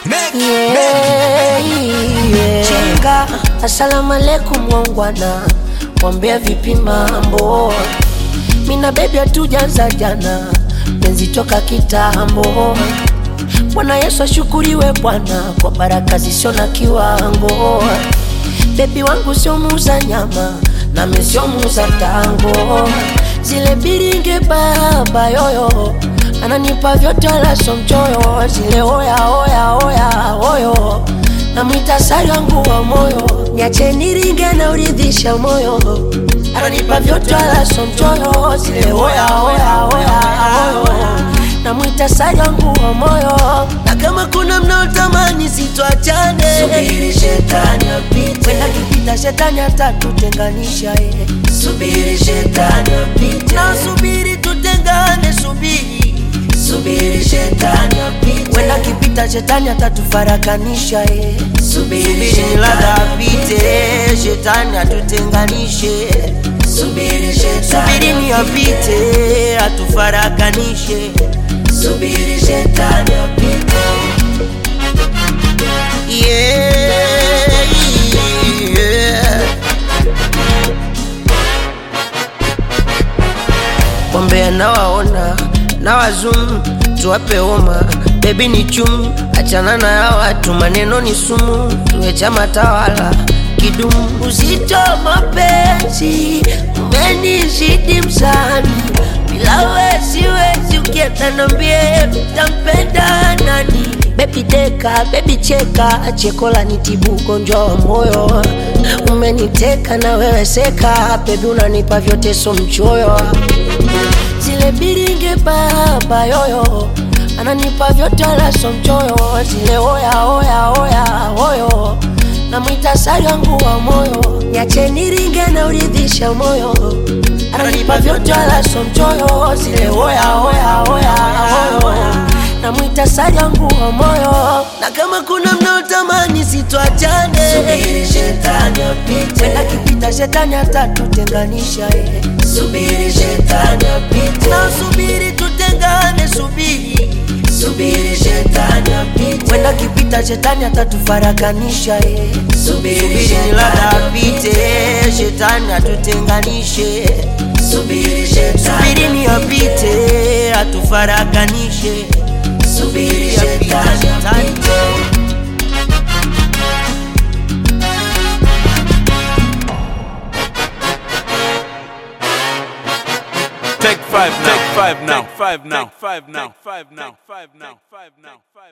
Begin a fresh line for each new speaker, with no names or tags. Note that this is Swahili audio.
Chinga, assalamu alaikum wangwana, wambea vipi mambo? Mina baby hatujaanza jana, penzi toka kitambo. Bwana Yesu ashukuriwe Bwana, kwa baraka zisio na kiwango. Baby wangu sio muuza nyama, na mimi sio muuza tango. Zile biringe baba yoyo, ananipa vyote wala sio mchoyo. Zile oya oya oya oyo, namwita sari wangu wa moyo. Niache niringe na uridhisha moyo, ananipa vyote wala sio mchoyo. Zile oya oya oya oyo, namwita sari wangu wa moyo. Na kama kuna mnaotamani sitoachane, subiri shetani apite. Wenda kipita shetani atatutenganisha subiri shetani apite. Na subiri tutengane, subiri shetani apite. Wenda kipita shetani atatufarakanisha subiri ladha apite, shetani atutenganishe. Subiri ni apite, atufarakanishe. Subiri shetani apite. Wambea na waona, na wazumu, tuwape oma. Baby ni chumu, achana na ya watu, maneno ni sumu. Tuwe chama tawala, kidumu. Uzito mapenzi, umenizidi msani. Bila we siwezi, ukienda nambie utampenda nani? Baby deka, baby cheka, chekola nitibu ugonjwa wa moyo. Umeniteka na wewe seka, baby unanipa vyote so mchoyo. Zile biringe baba yoyo, ananipa vyote wala so mchoyo. Zile oya oya oya oyo, namwita sari wangu wa moyo. Niache niringe na uridhisha moyo, ananipa vyote wala so mchoyo. Zile oya oya oya oyo, namwita sari wangu wa moyo. Na kama kuna mnaotamani sitoachane, subiri shetani apite. Wenda kipita shetani atatutenganisha subiri shetani apite. Na subiri tutengane, subiri shetani apite. Wenda kipita shetani atatufarakanisha subiri ladha apite, shetani atutenganishe. Subiri ni apite, atufarakanishe. Subiri shetani apite.
Take five now. Take five now. Take five now. Take five now. Take five now. Take five now.